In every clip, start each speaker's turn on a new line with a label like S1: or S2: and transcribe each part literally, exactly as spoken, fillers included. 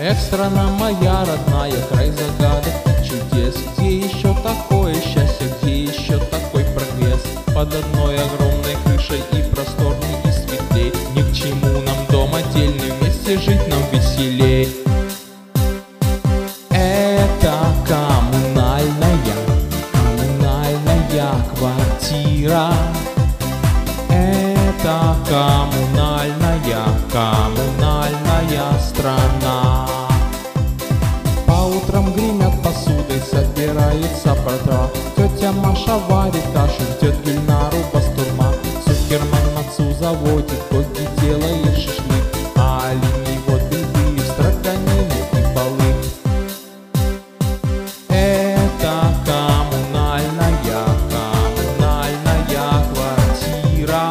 S1: Эх, страна моя родная, край загадок, чудес. Где еще такое счастье, где еще такой прогресс? Под одной огромной крышей и просторней, и светлей. Ни к чему нам дом отдельный, вместе жить нам веселей. Это коммунальная, коммунальная квартира. Это коммунальная, коммунальная страна. По утрам гремят посудой, собирается братва. Тетя Маша варит кашу, ждет Гюльнару бастурма. Цукерман мацу заводит, Гогги делает шашлык, а олени вот беды, строганины и балык. Это коммунальная, коммунальная квартира.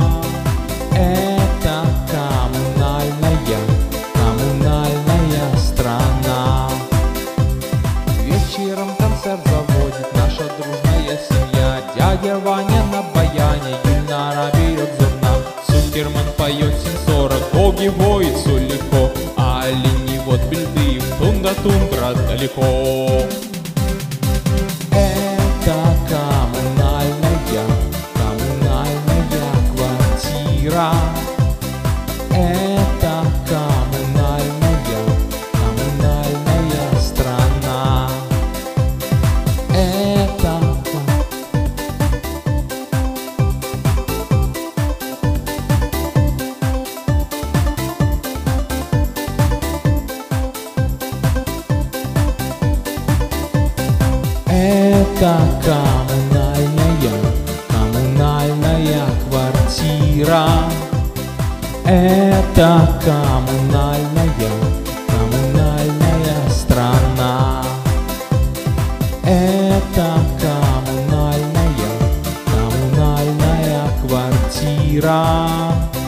S1: Это коммунальная, коммунальная страна. Вечером концерт заводит наша дружная семья. Дядя Ваня на баяне, Гюльнара берет зерна. Цукерман поет семь сорок, Гогги воет Сулико, а олени вот бельды, тундра-тундра далеко. Это коммунальная, коммунальная квартира. Это коммунальная, коммунальная страна. Это Это коммунальная, коммунальная квартира. Это коммунальная, коммунальная страна. Это коммунальная, коммунальная квартира.